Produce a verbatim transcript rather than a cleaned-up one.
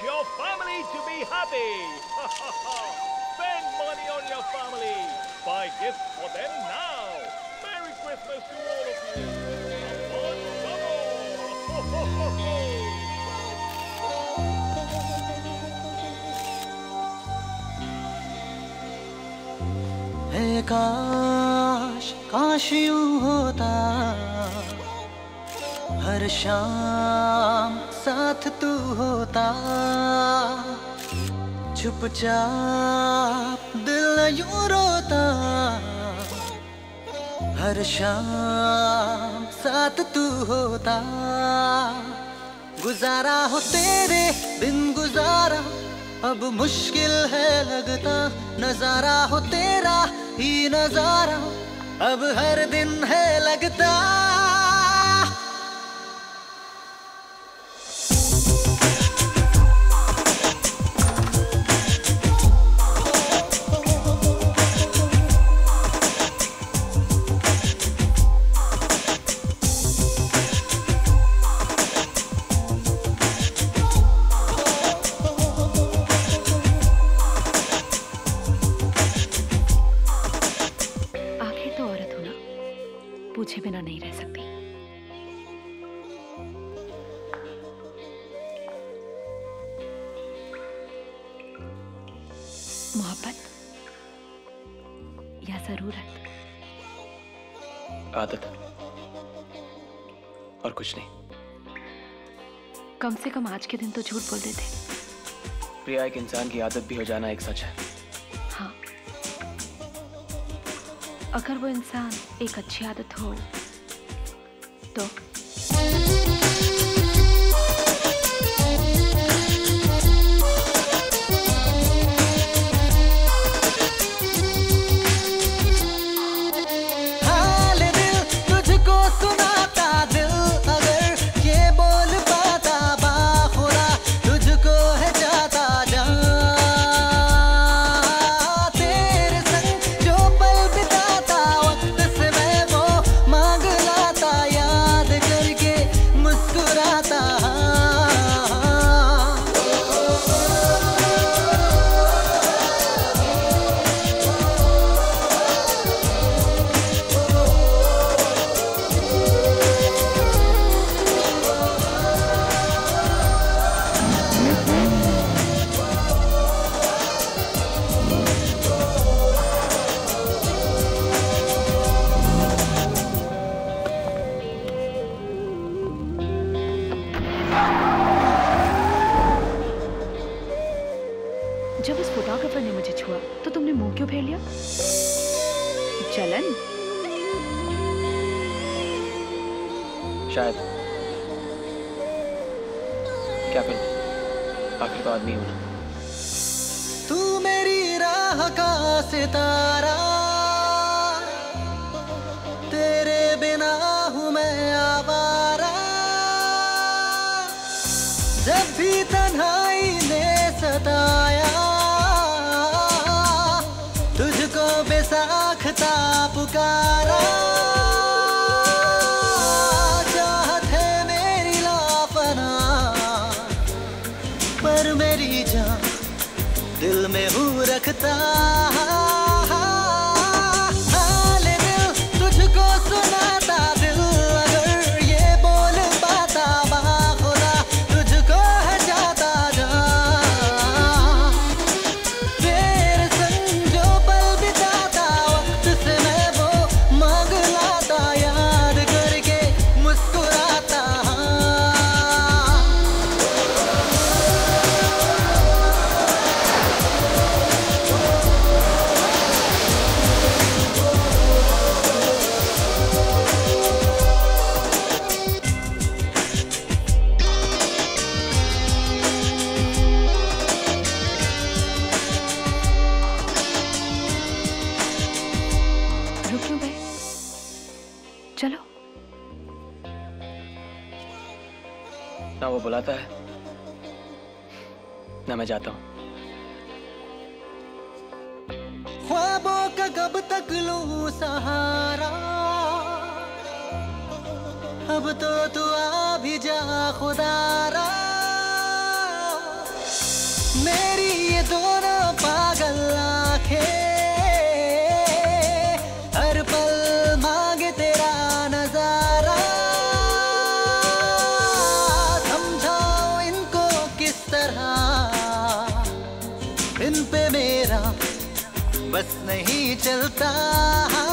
your family to be happy. Spend money on your family. Buy gifts for them now. Merry Christmas to all of you. है काश काश यूं होता हर शाम साथ तू होता चुपचाप दिल यूं रोता हर शाम साथ तू होता गुजारा हो तेरे बिन गुजारा अब मुश्किल है लगता नजारा हो तेरा ही नजारा अब हर दिन है लगता पूछे बिना नहीं रह सकती। मोहब्बत या जरूरत? आदत और कुछ नहीं। कम से कम आज के दिन तो झूठ बोल देते। प्रिया, एक इंसान की आदत भी हो जाना एक सच है। हाँ, अगर वो इंसान एक अच्छी आदत हो तो जब उस फोटोग्राफर ने मुझे छुआ तो तुमने मुंह क्यों फेर लिया? जलन? शायद। क्या फिर आखिर तो आदमी हूं ना। तू मेरी राह का सितारा तेरे बिना हूँ मैं आवारा जब भी तन्हाई ने सताया तुझको बेसाख्ता पुकारा चाहत है मेरी लापना पर मेरी जान दिल में हूँ रखता हाल दिल तुझको सुनाता दिल अगर ये बोल पाता बाखुदा तुझको है जाता जा तेरे संग जो पल बिताता वक्त से मैं वो मांग लाता याद करके मुस्कुराता रुक क्यों गए? चलो। ना वो बुलाता है ना मैं जाता हूँ। ख्वाबों का कब तक लूं सहारा अब तो तू आ भी जा खुदारा बस नहीं चलता।